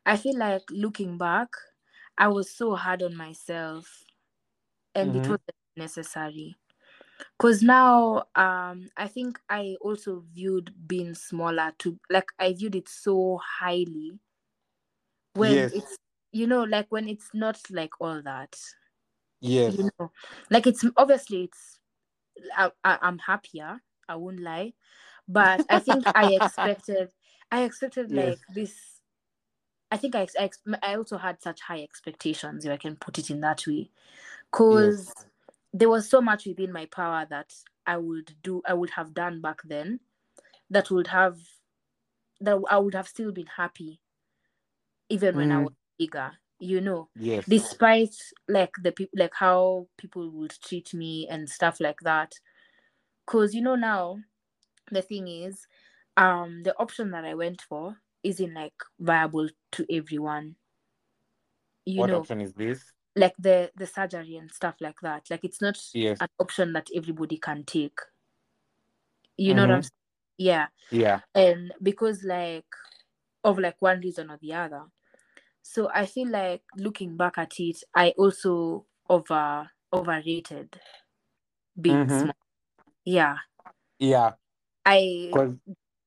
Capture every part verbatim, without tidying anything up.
I feel like looking back, I was so hard on myself, and it Mm-hmm. wasn't necessary. Because now, um, I think I also viewed being smaller to like I viewed it so highly when Yes. it's you know like when it's not like all that. You Yes. know, like it's obviously it's I, I, I'm happier. I won't lie, but I think I expected I expected Yes. like this. I think I, ex- I, ex- I also had such high expectations, if I can put it in that way, Yes. because there was so much within my power that I would do, I would have done back then that would have, that I would have still been happy even when I was Mm. bigger, you know, Yes. despite like the people, like how people would treat me and stuff like that. Because, you know, now the thing is, um, the option that I went for isn't like viable to everyone, you What know, option is this? like the the surgery and stuff like that. Like it's not Yes. an option that everybody can take. You know what I'm Mm-hmm. saying? Yeah. Yeah. And because like of like one reason or the other. So I feel like looking back at it, I also over overrated being Mm-hmm. small. Yeah. Yeah. I Because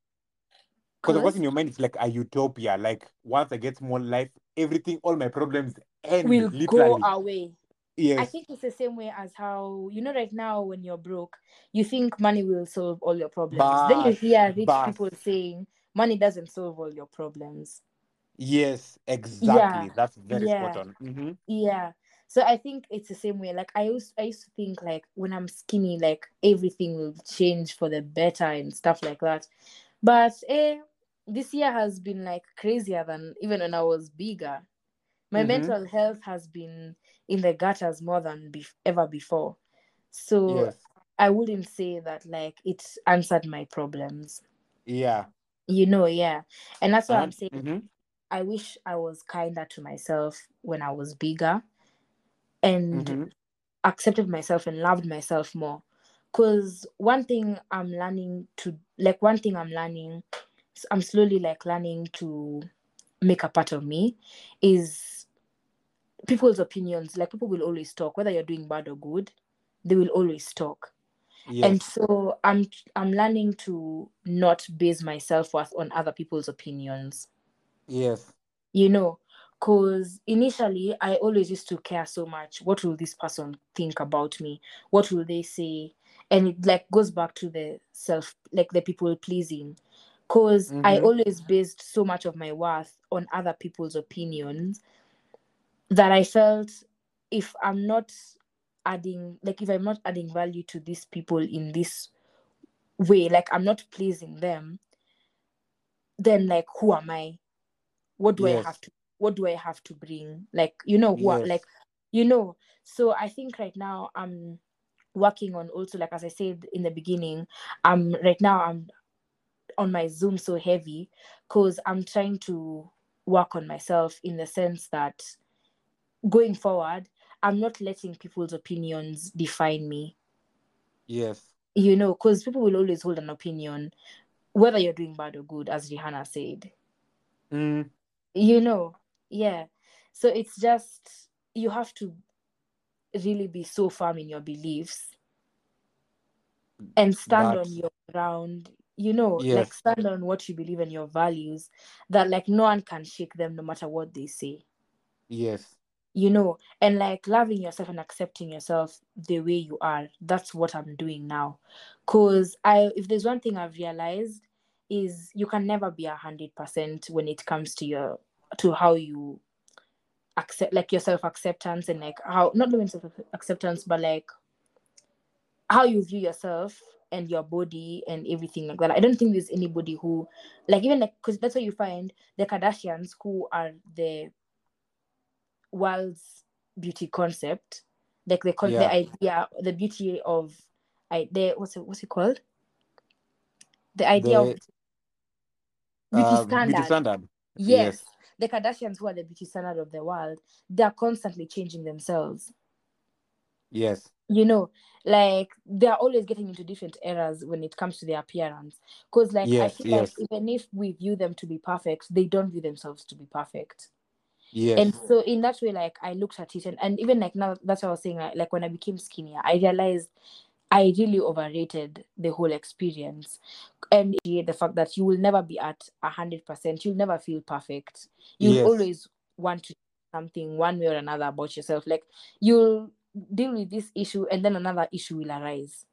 because of course in cause your mind it's like a utopia. Like once I get more life, everything, all my problems end will go literally. away. I Yes. think it's the same way as how you know right now when you're broke, you think money will solve all your problems. Then you Bash. hear rich Bash. people saying money doesn't solve all your problems. Yes. Yeah. Exactly. That's very spot Yeah. on. Mm-hmm. Yeah. So I think it's the same way. Like I used I used to think like when I'm skinny, like everything will change for the better and stuff like that. But eh, this year has been like crazier than even when I was bigger. My Mm-hmm. mental health has been in the gutters more than bef- ever before. So Yes. I wouldn't say that like it answered my problems. Yeah. You know, yeah. And that's what I'm And saying. mm-hmm. I wish I was kinder to myself when I was bigger and Mm-hmm. accepted myself and loved myself more. Because one thing I'm learning to, like, one thing I'm learning, I'm slowly like learning to make a part of me is people's opinions. Like, people will always talk, whether you're doing bad or good, they will always talk. And Yes. so I'm I'm learning to not base my self-worth on other people's opinions. Yes. You know, because initially I always used to care so much. What will this person think about me? What will they say? And it like goes back to the self, like the people pleasing. Because I Mm-hmm. always based so much of my worth on other people's opinions that I felt if I'm not adding, like if I'm not adding value to these people in this way, like I'm not pleasing them, then like who am I? What do I have Yes. to what do I have to bring? Like, you know, who are like, Yes. you know. So I think right now I'm working on also, like as I said in the beginning, I'm right now I'm on my Zoom so heavy because I'm trying to work on myself in the sense that going forward, I'm not letting people's opinions define me. Yes. You know, because people will always hold an opinion, whether you're doing bad or good, as Rihanna said. Mm. You know, yeah. So it's just you have to really be so firm in your beliefs and stand That on your ground, you know, like yes. stand on what you believe and your values, that like no one can shake them no matter what they say. Yes. You know, and like loving yourself and accepting yourself the way you are. That's what I'm doing now. Cause I if there's one thing I've realized is you can never be a hundred percent when it comes to your to how you accept, like your self acceptance, and like how not even self acceptance but like how you view yourself and your body and everything like that. I don't think there's anybody who like even like because that's what you find the Kardashians who are the world's beauty concept, like the con- the Yeah. idea, the beauty of I the what's it what's it called? The idea of The beauty uh beauty standard. standard. Yes, Yes. the Kardashians who are the beauty standard of the world, they are constantly changing themselves. Yes. You know, like they're always getting into different eras when it comes to their appearance. Because, like, I Yes, feel like yes, even if we view them to be perfect, they don't view themselves to be perfect. And yes, so, in that way, like, I looked at it, and, and even like now, that's what I was saying. Like, like when I became skinnier, I realized I really overrated the whole experience. And the fact that you will never be at a hundred percent, you'll never feel perfect. You'll yes. always want to do something one way or another about yourself. Like, you'll deal with this issue and then another issue will arise.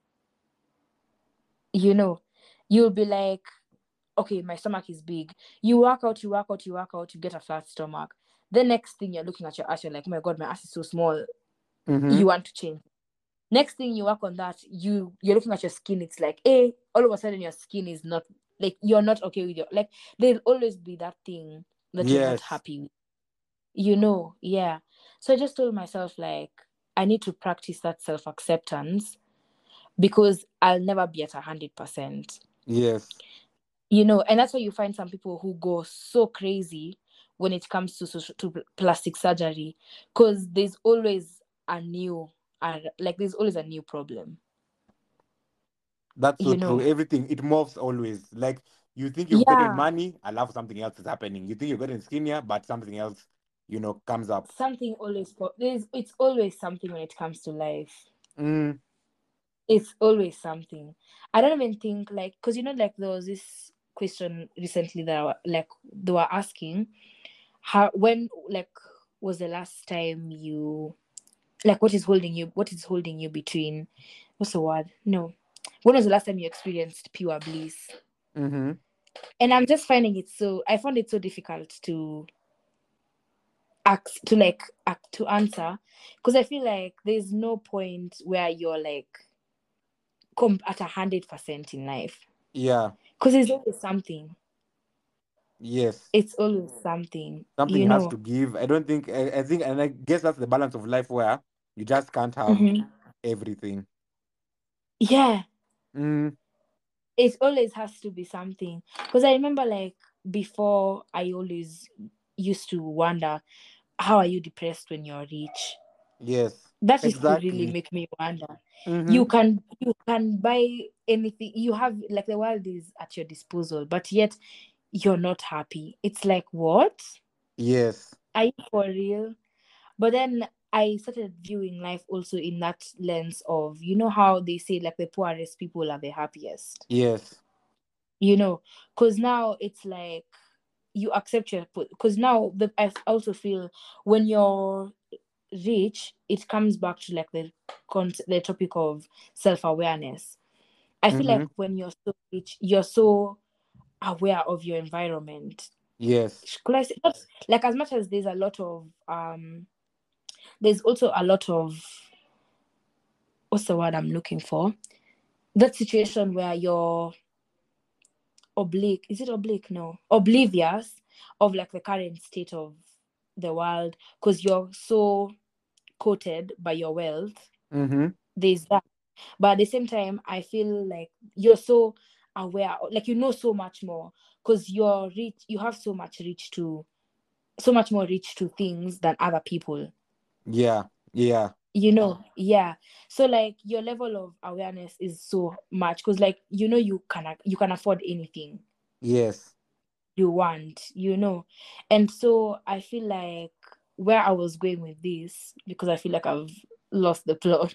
You know, you'll be like, okay, my stomach is big. You work out, you work out, you work out, you get a flat stomach. The next thing you're looking at your ass, you're like, oh my God, my ass is so small. Mm-hmm. You want to change. Next thing you work on that, you you're looking at your skin. It's like, hey, all of a sudden your skin is not like you're not okay with your like. There'll always be that thing that you're not Yes, happy with. You know, yeah. So I just told myself like I need to practice that self acceptance because I'll never be at a hundred percent. yes. You know, and that's why you find some people who go so crazy when it comes to social, to plastic surgery, because there's always a new, uh, like there's always a new problem. That's so You true. know, Everything it morphs always. Like you think you've gotten yeah, money, I love something else is happening. You think you're getting skinnier, but something else, you know, comes up. something always po- there's it's always something when it comes to life. Mm, It's always something. I don't even think like because you know like there was this question recently that I wa- like they were asking how when like was the last time you like what is holding you what is holding you between what's the word no when was the last time you experienced pure bliss. mm-hmm. And I'm just finding it so I found it so difficult to ask to like act to answer because I feel like there's no point where you're like come at a hundred percent in life Yeah. because there's always something. Yes. It's always something, Something you has know. to give. I don't think I, I think and I guess that's the balance of life where you just can't have Hmm. everything. Yeah, Mm, it always has to be something because I remember like before I always used to wonder how are you depressed when you're rich. yes. That used to really Exactly. make me wonder. Mm-hmm. You can you can buy anything you have, like the world is at your disposal, but yet you're not happy. It's like, what? Yes. Are you for real? But then I started viewing life also in that lens of, you know how they say like the poorest people are the happiest, Yes. you know, because now it's like you accept your because now the I also feel when you're rich, it comes back to like the con- the topic of self awareness. I feel Mm-hmm. like when you're so rich, you're so aware of your environment. Yes. Could I say, not- like as much as there's a lot of um, there's also a lot of what's the word I'm looking for? That situation where you're oblique. Is it oblique? No, oblivious of like the current state of the world because you're so coated by your wealth. Mm-hmm. There's that. But at the same time, I feel like you're so aware, like you know so much more because you're rich, you have so much reach to so much more reach to things than other people. Yeah. Yeah. You know, yeah. So like your level of awareness is so much because like you know you can you can afford anything Yes. you want, you know. And so I feel like where I was going with this, because I feel like I've lost the plot.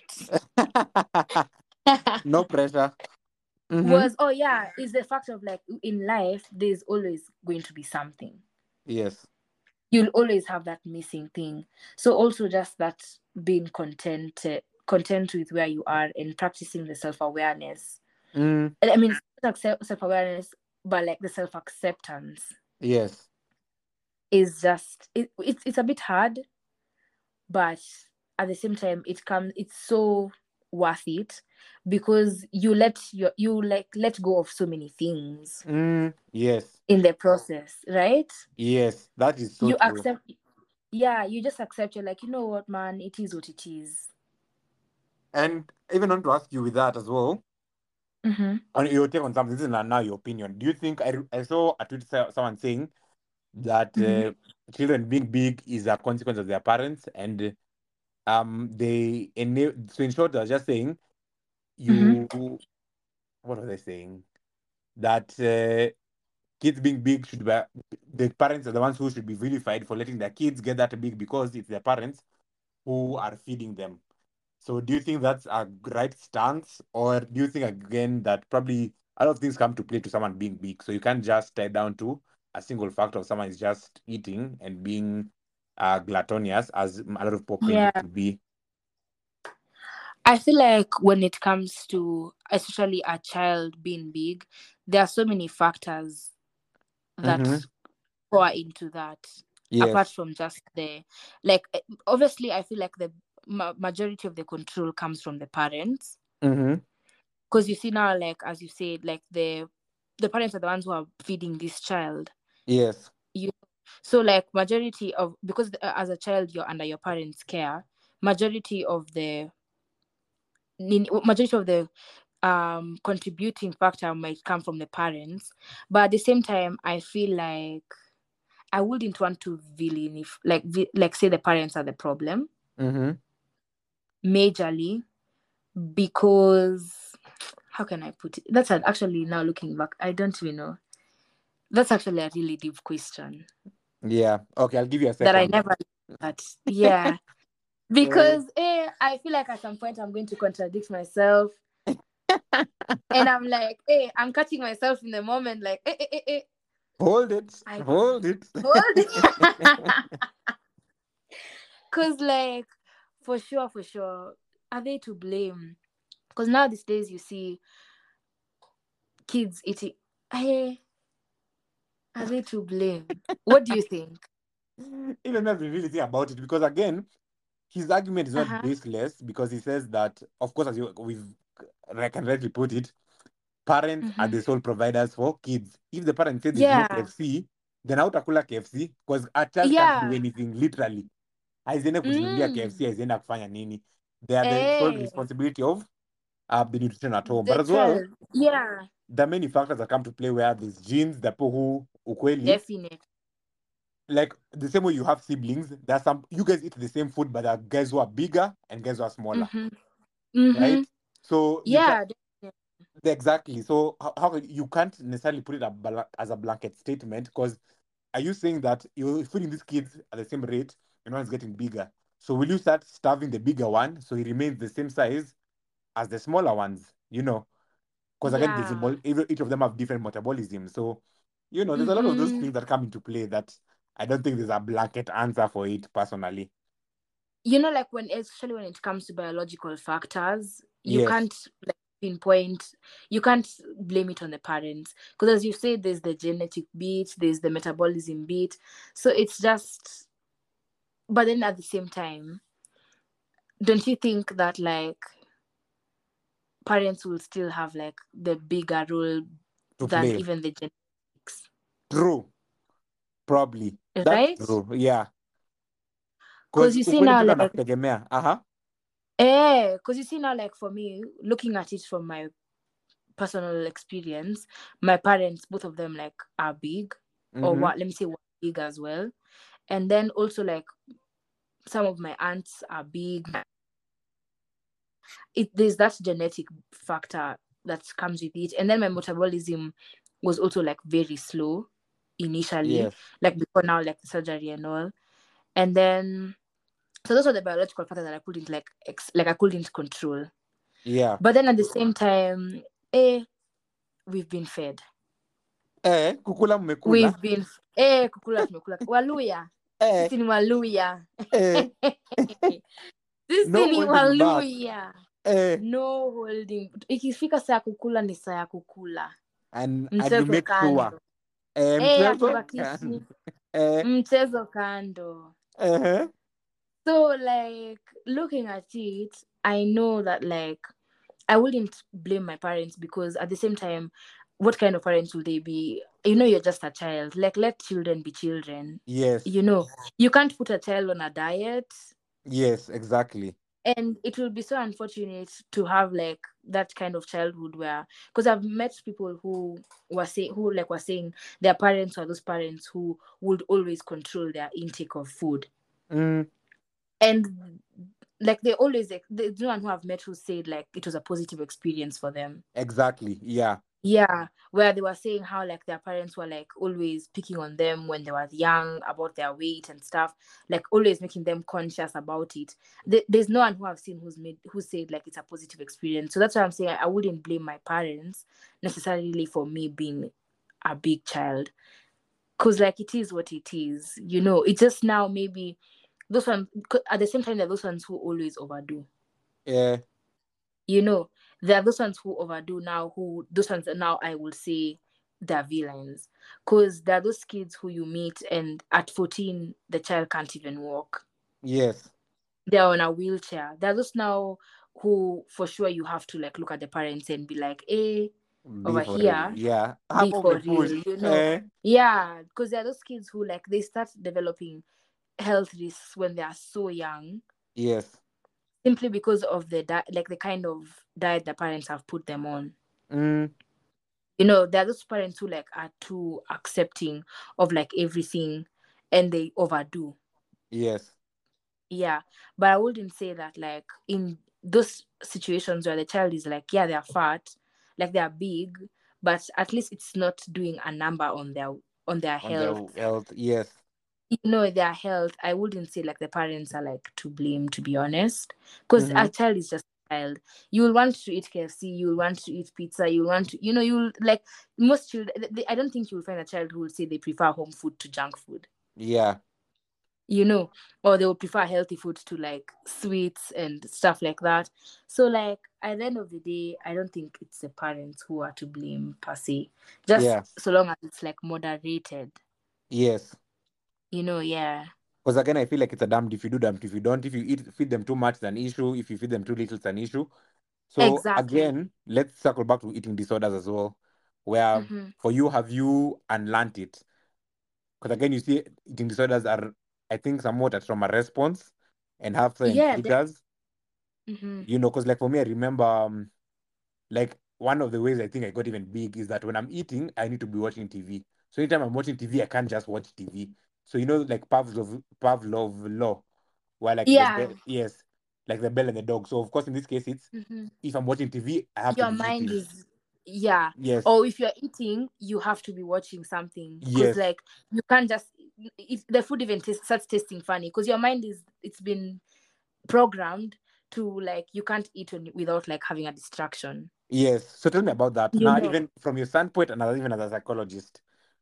No pressure. Mm-hmm. Was oh yeah is the fact of like in life there's always going to be something. Yes. You'll always have that missing thing. So also just that being content content with where you are and practicing the self-awareness. Mm, I mean self-awareness, but like the self-acceptance yes. is just it, it's it's a bit hard, but at the same time it comes it's so worth it because you let your you like let go of so many things Mm, yes. in the process, right? Yes. That is so You true. accept, yeah, you just accept. You're like, you know what, man, it is what it is. And even want to ask you with that as well, Mm-hmm. on your take on something, this is now your opinion. Do you think I, I saw a tweet sa- someone saying that Mm-hmm. uh, children being big is a consequence of their parents, and um they ena- so in short, I was just saying Mm-hmm. you what was I saying? That uh, kids being big should be the parents are the ones who should be vilified for letting their kids get that big because it's their parents who are feeding them. So do you think that's a right stance, or do you think again that probably a lot of things come to play to someone being big? So you can't just tie down to a single factor of someone is just eating and being uh, gluttonous, as a lot of people claim it Yeah. to be. I feel like when it comes to especially a child being big, there are so many factors that Mm-hmm. pour into that, apart Yes. from just the, like, eh, obviously I feel like the ma- majority of the control comes from the parents, Mm-hmm. because you see now, like as you said, like the the parents are the ones who are feeding this child. Yes. You So like majority of, because uh, as a child you're under your parents' care, majority of the nin- majority of the um contributing factor might come from the parents. But at the same time I feel like I wouldn't want to villain if like vi- like say the parents are the problem Mm-hmm. majorly, because how can I put it? That's an, actually, now looking back, I don't even know. That's actually a really deep question Yeah. Okay, I'll give you a that I second. never looked at. Yeah. Uh, Because eh, I feel like at some point I'm going to contradict myself. And I'm like, hey, I'm catching myself in the moment, like, eh, eh, eh, eh. hold it. I don't Hold know. it. Hold it. Because, like, for sure, for sure, are they to blame? Because now these days you see kids eating. Hey, are they to blame? What do you think? Even if we really think about it, because again, his argument is Uh not huh. baseless because he says that, of course, as you we've I can rightly put it, parents are Mm-hmm. the sole providers for kids. If the parents say there's no Yeah. K F C, then how utakula K F C? Because a child can't do Yeah. anything literally. Haiziende kujinunulia K F C, Mm. haizienda kufanya nini. They are the sole Hey, responsibility of uh, the nutrition at home. But the as well, child. Yeah. there are many factors that come to play where there's genes, the people who ukweli, Definitely. like the same way you have siblings, there's some you guys eat the same food, but there are guys who are bigger and guys who are smaller, Mm-hmm. Mm-hmm. right? So you can Yeah. Definitely. exactly. So how, how you can't necessarily put it a bla- as a blanket statement because are you saying that you're feeding these kids at the same rate and one is getting bigger? So will you start starving the bigger one so he remains the same size as the smaller ones? You know, because again, there's a, Yeah. mol- each each of them have different metabolism. So you know, there's a lot of those Mm-hmm. things that come into play that I don't think there's a blanket answer for it personally. You know, like when, especially when it comes to biological factors, you Yes. can't like pinpoint, you can't blame it on the parents. Because as you say, there's the genetic bit, there's the metabolism bit. So it's just, but then at the same time, don't you think that like parents will still have like the bigger role To than play. even the genetics, True. Probably. That's right? true. Yeah. Because Because you see ukweli now, mtoto like, anakutegemea. Aha. eh, because you see now, like for me, looking at it from my personal experience, my parents, both of them, like are big, or Mm-hmm. what? Let me say, were big as well. And then also like some of my aunts are big. It There's that genetic factor that comes with it, and then my metabolism was also like very slow initially, Yes. like before now, like the surgery and all. And then so those are the biological factors that I couldn't like ex- like I couldn't control. Yeah. But then at the same time, eh, we've been fed. Eh, kukula mmekula. We've been eh, kukula tumekula. Waluya. Eh, Sisi ni Waluya. eh. Sisi No ni holding back. Waluya. Eh. No holding. Ikifika saa ya kukula ni saa ya kukula. And and you Mchezo make sure. kando. Eh, Eh, mchezo hatubakishi. kando. Eh. Mchezo kando. Uh-huh. So like looking at it, I know that like I wouldn't blame my parents, because at the same time, what kind of parents will they be? You know, you're just a child. Like, let children be children. Yes. You know, you can't put a child on a diet. Yes, exactly. And it will be so unfortunate to have like that kind of childhood where, because I've met people who were saying, who like were saying their parents are those parents who would always control their intake of food. Mm. And like they always like there's no one who I've met who said like it was a positive experience for them. Exactly. Yeah. Yeah, where they were saying how like their parents were like always picking on them when they were young about their weight and stuff, like always making them conscious about it. There, there's no one who I've seen who's made who said like it's a positive experience. So that's why I'm saying I, I wouldn't blame my parents necessarily for me being a big child, because like it is what it is. You know, it's just now maybe those ones 'cause at the same time they're those ones who always overdo. Yeah. You know, there are those ones who overdo now, who those ones that now I will say they're villains. Because there are those kids who you meet and at fourteen the child can't even walk. Yes. They're on a wheelchair. There are those now who for sure you have to like look at the parents and be like, eh, Be over for real. here, Yeah. be Half of for the push. real, you know. Eh? Yeah, because there are those kids who like they start developing health risks when they are so young, Yes. simply because of the di- like the kind of diet the parents have put them on. Mm. You know, there are those parents who like are too accepting of like everything and they overdo. Yes. Yeah, but I wouldn't say that like in those situations where the child is like, yeah, they're fat, like they're big, but at least it's not doing a number on their on their On their health. health. Yes. You know, their health, I wouldn't say like the parents are like to blame, to be honest, because Mm-hmm. a child is just a child. You will want to eat K F C, you will want to eat pizza, you will want to, you know, you'll like most children. They, I don't think you will find a child who will say they prefer home food to junk food, Yeah. you know, or they will prefer healthy food to like sweets and stuff like that. So, like, at the end of the day, I don't think it's the parents who are to blame per se, just Yeah. so long as it's like moderated, Yes. you know, yeah. Because again, I feel like it's a damned if you do, damned if you don't. If you eat feed them too much, it's an issue. If you feed them too little, it's an issue. So Exactly. again, let's circle back to eating disorders as well. Where Mm-hmm. for you, have you unlearned it? Because again, you see, eating disorders are, I think, somewhat a trauma response and have certain Yeah. That, triggers. mm-hmm. You know, because like for me, I remember, um, like one of the ways I think I got even big is that when I'm eating, I need to be watching T V. So anytime I'm watching T V, I can't just watch T V. So you know, like Pavlov Pavlov law, where like the Yeah. bell, yes, like the bell and the dog. So of course, in this case, it's Mm-hmm. if I'm watching T V, I have to Your be mind eating. is, yeah. Yes, Or if you're eating, you have to be watching something because, yes, like, you can't just, if the food even taste, starts tasting funny, because your mind is, it's been programmed to, like, you can't eat when, without, like, having a distraction. yes. So tell me about that. You Now, know, even from your standpoint, and as- even as a psychologist.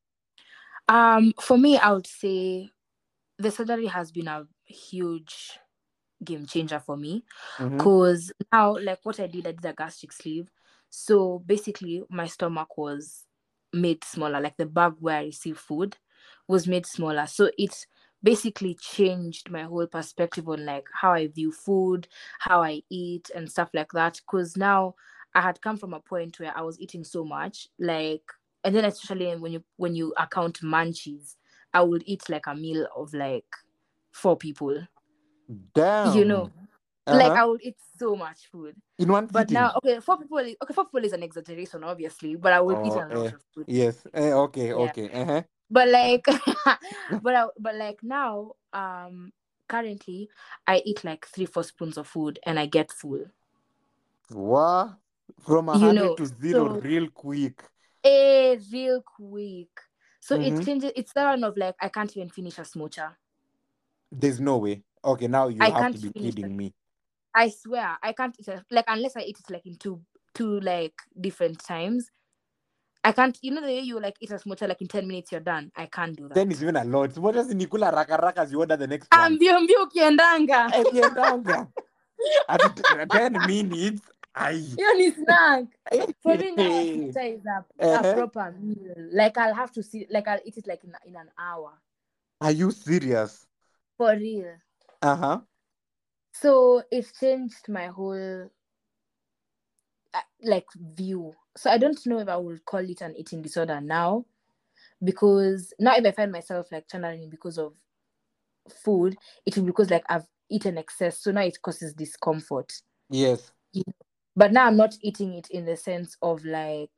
um, for me, I would say the surgery has been a huge game changer for me, Mm-hmm. because now, like, what I did, I did a gastric sleeve. So basically my stomach was made smaller, like the bag where I receive food was made smaller. So it basically changed my whole perspective on like how I view food, how I eat and stuff like that, because now I had come from a point where I was eating so much, like, and then especially when you when you account munchies, I would eat like a meal of like four people, you know, Damn. like Uh-huh. I would eat so much food. In one But now, sitting. okay, four people, is- okay, four people is an exaggeration, obviously, but I would eat Oh, a lot eh. of food. Yes. Eh, okay, Yeah, okay. Uh-huh. but like, but I, but like now, um, currently, I eat like three, four spoons of food, and I get full. What? From a You hundred know, to zero so real quick. a real quick. So it Mm-hmm. changes. It's that one of like I can't even finish a smoocher. There's no way. Okay, now you I have can't to be finish it. kidding me. I swear, I can't eat it, like unless I eat it like in two, two like different times. I can't, you know, the way you like eat a smocha, like in ten minutes, you're done. I can't do Ten is that. even a lot. What does Nikula raka raka as you order the next one? Ambio mbio ukiendanga. Eviendanga. At t- ten minutes. Aye. Hiyo ni snack. For me now, a uh-huh. smocha is a, a proper meal. Like I'll have to see, like I'll eat it like in, in an hour. Are you serious? For real. Uh-huh. So it changed my whole uh, like view. So I don't know if I would call it an eating disorder now, because now if I find myself like channeling because of food, it will be because like I've eaten excess, so now it causes discomfort. Yes. Yeah. But now I'm not eating it in the sense of like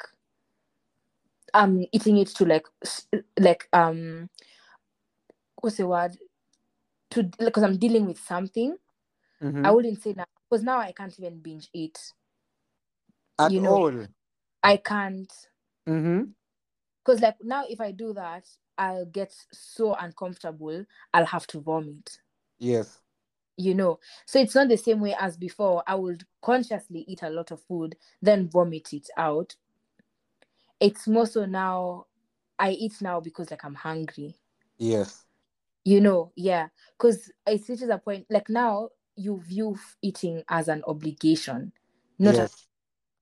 I'm eating it to like like um what's the word, to because I'm dealing with something. Mm-hmm. I wouldn't say now, because now I can't even binge eat. At You know, all. I can't. Mm-hmm. Because like now, if I do that, I'll get so uncomfortable. I'll have to vomit. Yes. You know, so it's not the same way as before. I would consciously eat a lot of food, then vomit it out. It's more so now. I eat now because like I'm hungry. Yes. You know, yeah. Because it reaches a point like now you view f- eating as an obligation, not a, Yes.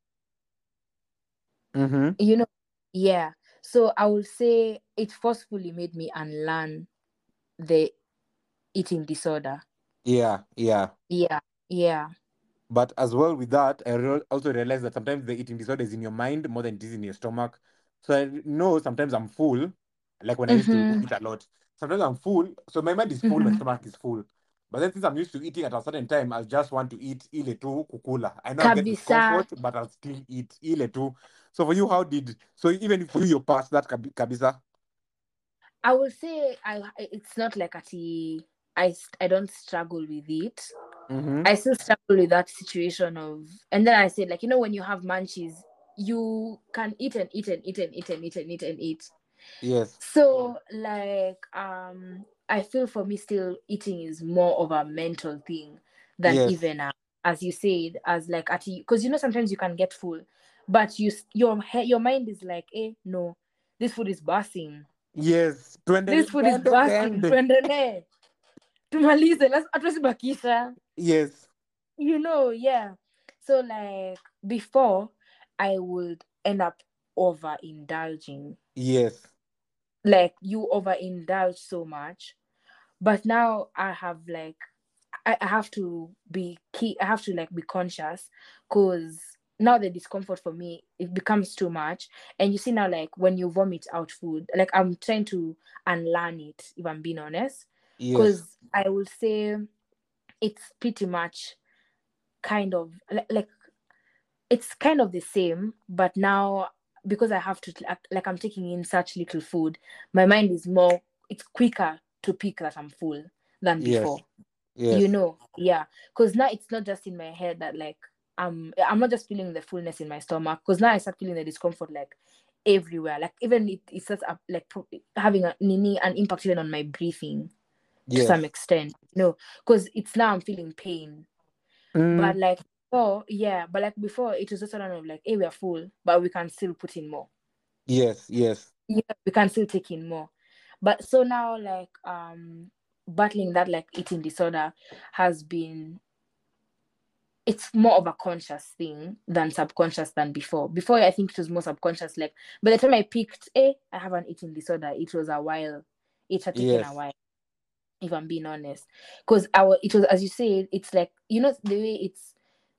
Mm-hmm. you know, yeah. So I would say it forcefully made me unlearn the eating disorder. Yeah. Yeah. Yeah, yeah. But as well with that, I re- also realized that sometimes the eating disorder is in your mind more than it is in your stomach. So I know sometimes I'm full, like when I used to Mm-hmm. eat a lot. Sometimes I'm full, so my mind is full, my Mm-hmm. stomach is full. But then since I'm used to eating at a certain time, I just want to eat ile tu kukula. I know I'll get Kabisa. discomfort, but I'll still eat ile tu. So for you, how did so even for you you're past that kabi- kabisa? I will say I it's not like at the I I don't struggle with it. Mm-hmm. I still struggle with that situation of, and then I said, like, you know, when you have munchies, you can eat and eat and eat and eat and eat and eat and eat. Yes. So, like, um, I feel for me, still eating is more of a mental thing than Yes. even, uh, as you said, as like at because you know sometimes you can get full, but you s- your he- your mind is like, eh, no, this food is bursting. Yes. Twende, This food is twende, bursting. twende. Tuendelee. Tumalize. Let's atusibakisha. Yes. You know, yeah. So like before, I would end up overindulging. Yes. Like you overindulge so much, but now I have like I, I have to be key. I have to like be conscious, because now the discomfort for me it becomes too much. And you see now, like when you vomit out food, like I'm trying to unlearn it. If I'm being honest, Yes. because I would say it's pretty much kind of li- like it's kind of the same, but now because I have to like, like I'm taking in such little food, my mind is more it's quicker to pick that I'm full than Yes. before. You Yes. know, yeah. Because now it's not just in my head that like um I'm not just feeling the fullness in my stomach, because now I start feeling the discomfort like everywhere. Like even it, it starts up like pro- having a nini an impact even on my breathing to some Yes. extent. No, because it's now I'm feeling pain. But Mm, like before, yeah, but like before, it was just sort of like, hey, we're full, but we can still put in more. yes. Yes. Yeah, we can still take in more. But so now, like, um, battling that like eating disorder has been, it's more of a conscious thing than subconscious than before. Before, I think it was more subconscious. Like by the time I picked, eh, I have an eating disorder. It was a while. It had taken a Yes. while, if I'm being honest, because our it was as you say, it's like you know the way it's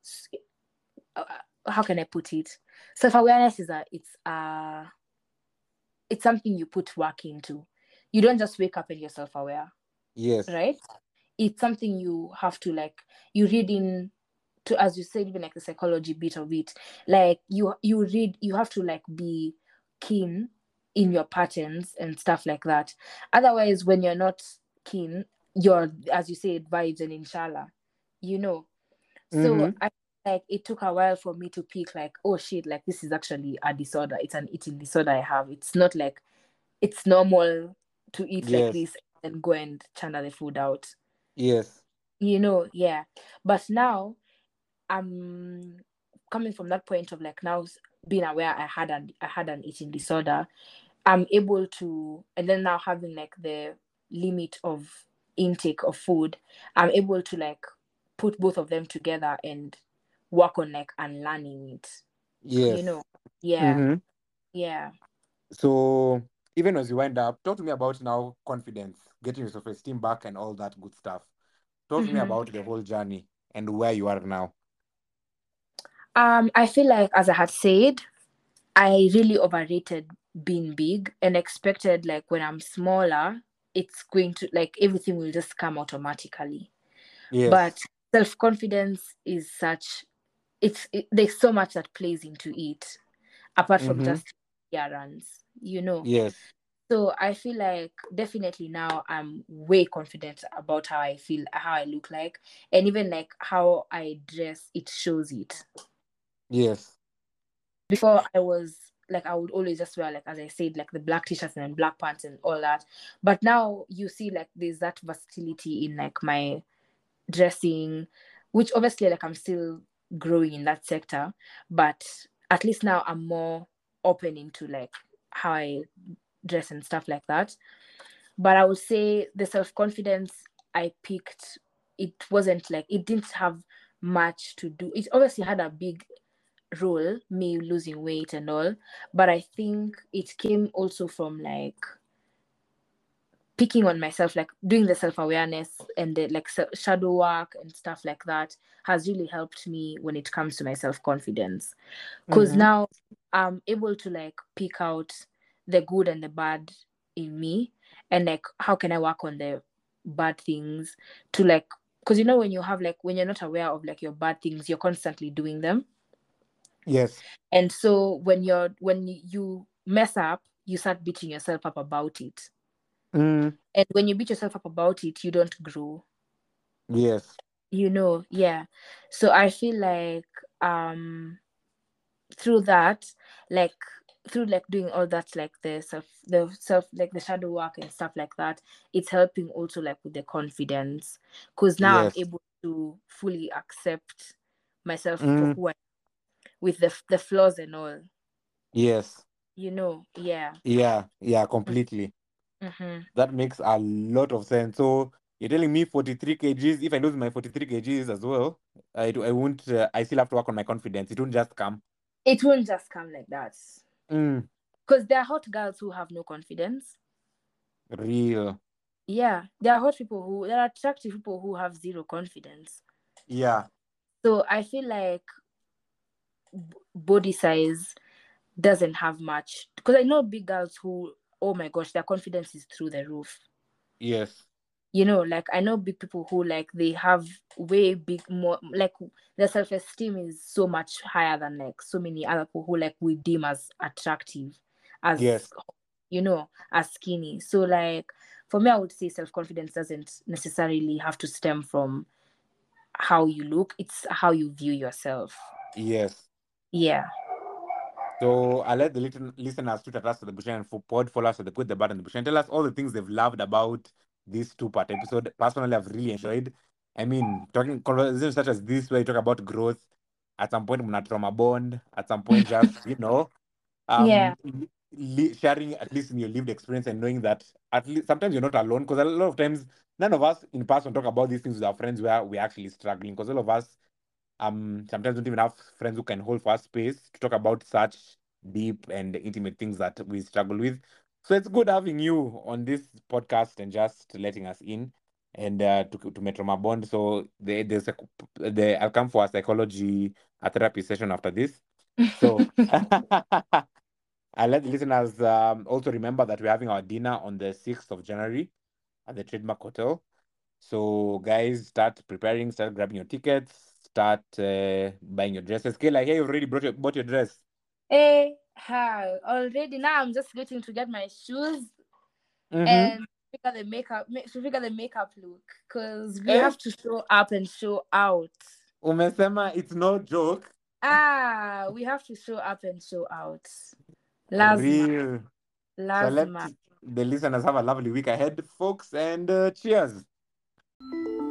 uh, how can I put it? Self awareness is a it's uh it's something you put work into. You don't just wake up and you're self aware, Yes. right? It's something you have to like you read in to as you said, even like the psychology bit of it. Like you you read you have to like be keen in your patterns and stuff like that. Otherwise, when you're not keen, you're as you said, vibes and inshallah, you know. So Mm-hmm. I like it took a while for me to pick like, oh shit, like this is actually a disorder. It's an eating disorder I have. It's not like it's normal to eat like Yes. this and go and channel the food out. Yes. You know, yeah. But now I'm coming from that point of like now being aware I had an I had an eating disorder. I'm able to, and then now having like the limit of intake of food, I'm able to like put both of them together and work on like unlearning it. You Yes. know, yeah, Mm-hmm. yeah. So even as you wind up, talk to me about now confidence, getting your self-esteem back and all that good stuff. Talk to me hmm about the whole journey and where you are now. Um, I feel like as I had said, I really overrated being big and expected like when I'm smaller, it's going to like everything will just come automatically. Yes. But self confidence is such it's it, there's so much that plays into it apart from Mm-hmm. just appearance, you know. Yes. So I feel like definitely now I'm way confident about how I feel, how I look like, and even like how I dress, it shows it. Yes. Before I was like, I would always just wear, like, as I said, like the black t-shirts and black pants and all that. But now you see like there's that versatility in like my dressing, which obviously like I'm still growing in that sector, but at least now I'm more open into like how I dress and stuff like that. But I would say the self-confidence I picked, it wasn't like, it didn't have much to do. It obviously had a big role, me losing weight and all, but I think it came also from like picking on myself, like doing the self-awareness and the like shadow work and stuff like that has really helped me when it comes to my self-confidence, because Mm-hmm. now I'm able to like pick out the good and the bad in me, and like how can I work on the bad things to like, because you know when you have like, when you're not aware of like your bad things, you're constantly doing them. Yes. And so when you're when you mess up, you start beating yourself up about it. Mm. And when you beat yourself up about it, you don't grow. Yes. You know, yeah. So I feel like um through that, like through like doing all that, like the self the self like the shadow work and stuff like that, it's helping also like with the confidence, because now I'm Yes. able to fully accept myself for Mm. who I, with the the flaws and all. Yes. You know, yeah. Yeah. Yeah. Completely. Mm-hmm. That makes a lot of sense. So you're telling me forty-three kgs. If I lose my forty-three kgs as well, I do, I won't. Uh, I still have to work on my confidence. It won't just come. It won't just come like that. Mm. Because there are hot girls who have no confidence. Real. Yeah, there are hot people who, there are attractive people who have zero confidence. Yeah. So I feel like b- body size doesn't have much. Because I know big girls who, oh my gosh, their confidence is through the roof. Yes. You know, like I know big people who like they have way big more, like their self-esteem is so much higher than like so many other people who like we deem as attractive, as, Yes. you know, as skinny. So like for me, I would say self-confidence doesn't necessarily have to stem from how you look, it's how you view yourself. Yes. Yeah. So I let the listen- listeners tweet at us at the Bushan for pod, follow us at the Put the Button the Bushan. Tell us all the things they've loved about this two-part episode. Personally, I've really enjoyed. I mean, talking conversations such as this, where you talk about growth. At some point, mna trauma bond. At some point, just you know, Yeah. um, li- sharing at least in your lived experience and knowing that at least sometimes you're not alone. Because a lot of times, none of us in person talk about these things with our friends where we're actually struggling. Because all of us um sometimes don't even have friends who can hold for us space to talk about such deep and intimate things that we struggle with. So it's good having you on this podcast and just letting us in and uh, to to Metroma Bond. So the there's a the I'll come for a psychology a therapy session after this. So I'll let the listeners um, also remember that we're having our dinner on the sixth of January at the Trademark Hotel. So, guys, start preparing, start grabbing your tickets, start uh, buying your dresses. Kayla, hey, you already brought your, bought your dress. Hey, hi. Already now I'm just waiting to get my shoes Mm-hmm. and figure the makeup make, to figure the makeup look, because we Eh? have to show up and show out. Umesema, it's no joke. Ah, we have to show up and show out. Lazima. Real. So let Lazima. the listeners have a lovely week ahead, folks, and uh, cheers.